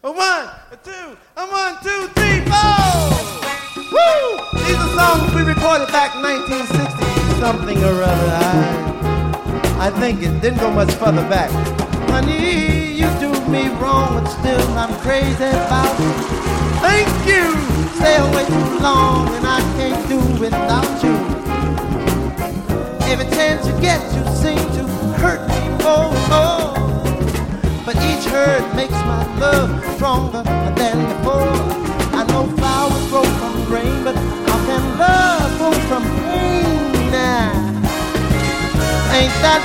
A one, a two, a 1, 2, 3, 4. Woo! These are songs we recorded back in 1960 something or other. I think it didn't go much further back. Honey, you do me wrong, but still I'm crazy about you. Thank you. Stay away too long, and I can't do without you. Every chance you get, you seem to hurt me more. But each hurt makes my love stronger than before. I know flowers grow from rain, but how can love grow from pain now? Ain't that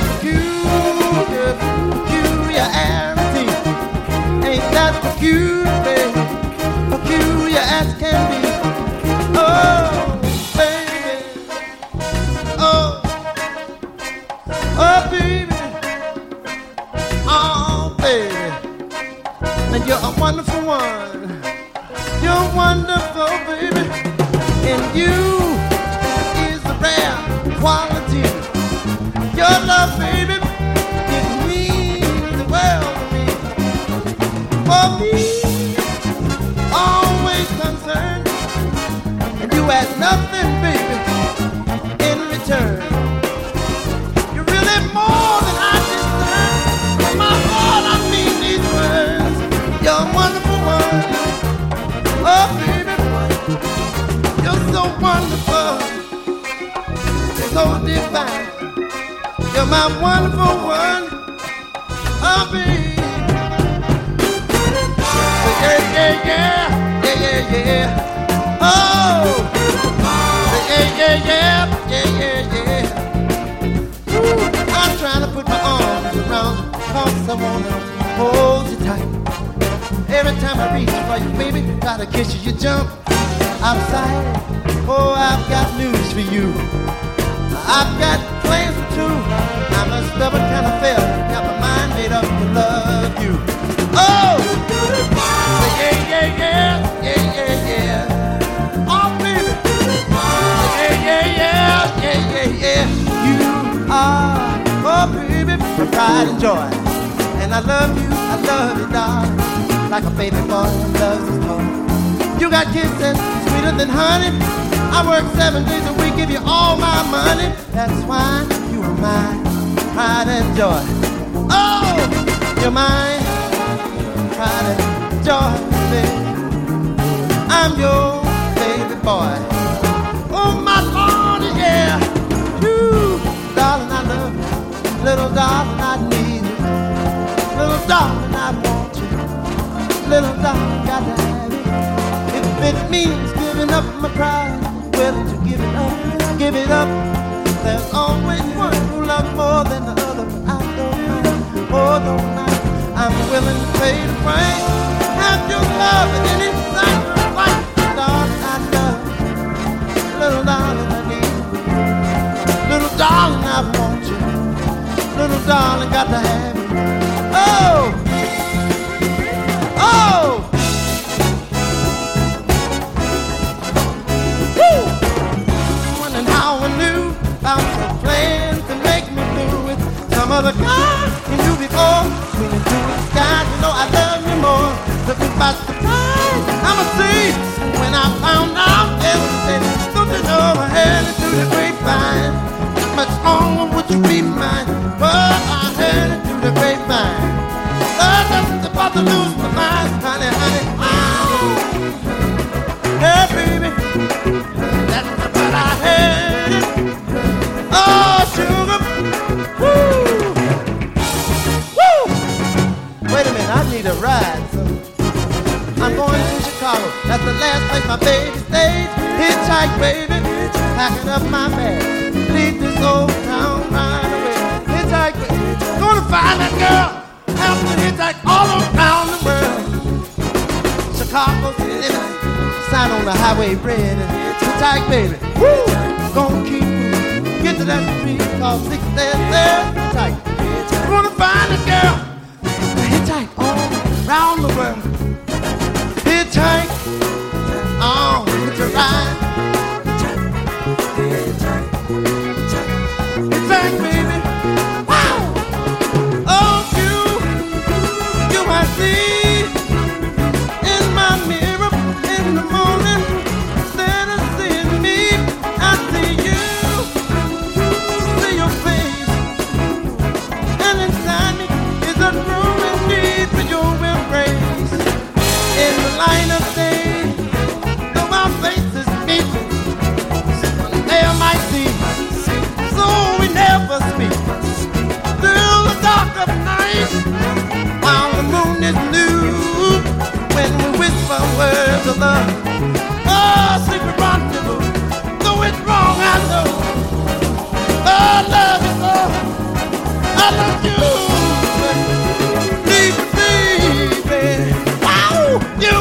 peculiarity? Ain't that peculiar as can be? Oh, baby, oh, baby. And you're a wonderful one. You're wonderful, baby. And you is a rare quality. Your love, baby, it means the world to me. For me, always concerned. And you ask nothing, baby, in return. You're really more than I deserve. From my heart, I mean these words. You're a wonderful one. Oh, baby, you're so wonderful. You're so divine. You're my wonderful one. Oh, baby. Yeah, yeah, yeah. Yeah, yeah, yeah. Oh. Yeah, yeah, yeah. Yeah, yeah, yeah. Ooh, I'm trying to put my arms around you, 'cause I wanna hold you tight. Every time I reach for you, baby, gotta kiss you, you jump outside. Oh, I've got news for you. I've got plans for two. I'm a stubborn kind of fella, got my mind made up to love you. Oh, yeah, yeah, yeah, yeah, yeah, yeah. Oh, baby, yeah, yeah, yeah, yeah, yeah, yeah. You are, oh, baby, my pride and joy. And I love you, darling, like a baby boy loves his toy. You got kisses sweeter than honey. I work 7 days a week, give you all my money. That's why you are mine, pride and joy. Oh, you're mine, pride and joy, baby. I'm your baby boy. Oh, my Lord, yeah. Woo, darling, I love you. Little darling, I need you. Little darling, I want you. Little darling, got to have it. If it means giving up my pride, willing to give it up, give it up. There's always one who loves more than the other, but I don't mind, oh, don't mind. I'm willing to pay the price, have your love at any sacrifice. Darling, I love you. Little darling, I need you. Little darling, I want you. Little darling, got to have it. Oh! Oh! Woo! Wondering how I knew about your plan to make me do it. Some other guy you knew before. Swinging through the sky, you know I love you more. Took me by surprise, I'ma see. When I found out everything, don't you know I heard it through the grapevine. How much longer would you be mine? Well, I heard it through the grapevine. I'm just about to lose my mind, honey, honey. Oh, yeah, baby, that's what I heard it. Oh, sugar, woo, woo. Wait a minute, I need a ride. So I'm going to Chicago. That's the last place my baby stays. Hitchhike, baby, packing up my bag. Leave this old town right away. Hitchhike, baby, gonna find that girl. Have to hitchhike all around the world. Chicago, sign on the highway red. Hitchhike, baby, woo, gonna keep moving. Get to that street called 6 stairs there. Hitchhike, gonna find a girl. Hitchhike all around the world. Hitchhike, oh, it's a ride. Hitchhike, baby, wow. Oh, you I see. words of love. Oh, secret rendezvous. Though it's wrong, I know. Oh, I love you so. I love you. Leave me, baby. Wow, you.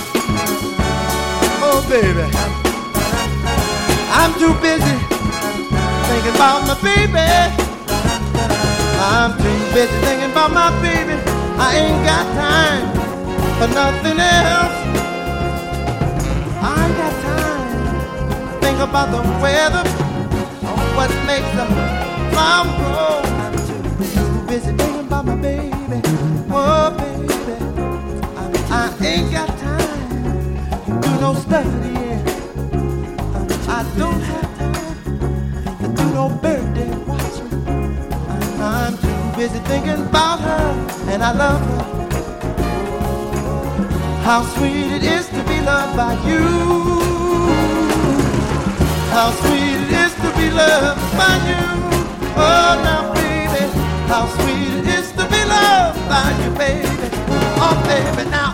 Oh, baby. I'm too busy thinking about my baby. I'm too busy thinking about my baby. I ain't got time for nothing else. I ain't got time to think about the weather or what makes the flower grow. I'm too busy thinking about my baby. Oh, baby. I ain't got time to do no studying. I don't have time to do no birthday watching. I'm too busy thinking about her, and I love her. How sweet it is to be loved by you. How sweet it is to be loved by you. Oh, now, baby, how sweet it is to be loved by you, baby. Oh, baby, now.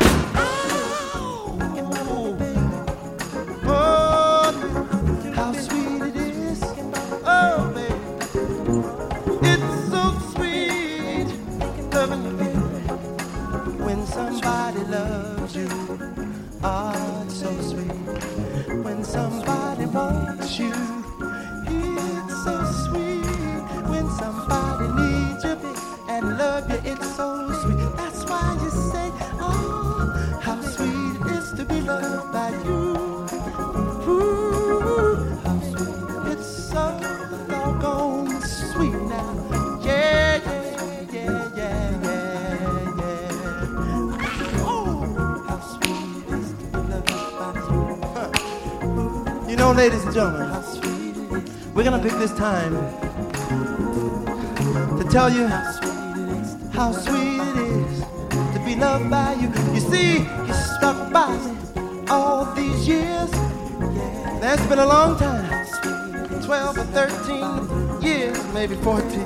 Somebody loves you, oh, it's so sweet. When somebody wants you, it's so sweet. When somebody needs you and love you, it's so sweet. That's why you say, oh, how sweet it is to be loved by you. Ooh, how sweet. It's so doggone sweet now. Yeah, yeah, yeah, yeah, yeah. You know, ladies and gentlemen, we're gonna pick this time to tell you how sweet it is to be loved by you. You see, you stuck by me all these years. That's been a long time, 12 or 13 years, maybe 14.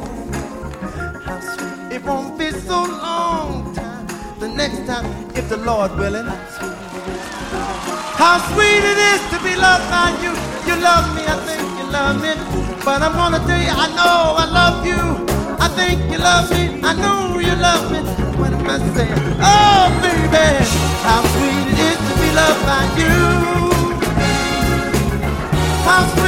It won't be so long time, the next time, if the Lord willing. How sweet it is to be loved by you. You love me, I think you love me. But I'm gonna tell you, I know I love you. I think you love me, I know you love me. What am I saying? Oh, baby, how sweet it is to be loved by you. How